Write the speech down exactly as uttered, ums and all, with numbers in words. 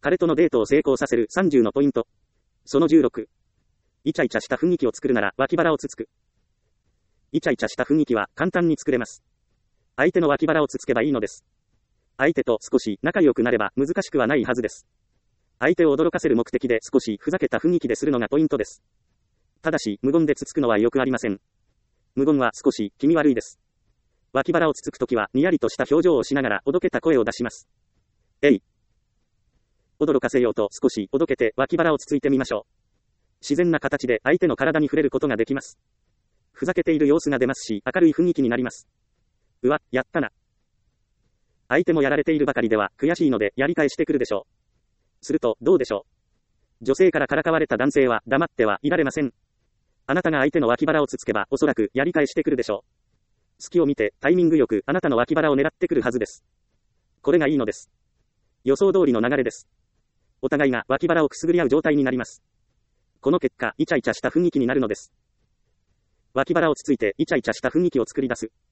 彼とのデートを成功させるさんじゅうのポイント。そのじゅうろく。イチャイチャした雰囲気を作るなら脇腹をつつく。イチャイチャした雰囲気は簡単に作れます。相手の脇腹をつつけばいいのです。相手と少し仲良くなれば難しくはないはずです。相手を驚かせる目的で少しふざけた雰囲気でするのがポイントです。ただし、無言でつつくのはよくありません。無言は少し気味悪いです。脇腹をつつくときはにやりとした表情をしながらおどけた声を出します。えい。驚かせようと少しおどけて脇腹をつついてみましょう。自然な形で相手の体に触れることができます。ふざけている様子が出ますし、明るい雰囲気になります。うわ、やったな。相手もやられているばかりでは悔しいのでやり返してくるでしょう。するとどうでしょう。女性からからかわれた男性は黙ってはいられません。あなたが相手の脇腹をつつけばおそらくやり返してくるでしょう。隙を見てタイミングよくあなたの脇腹を狙ってくるはずです。これがいいのです。予想通りの流れです。お互いが脇腹をくすぐり合う状態になります。この結果、イチャイチャした雰囲気になるのです。脇腹をつついてイチャイチャした雰囲気を作り出す。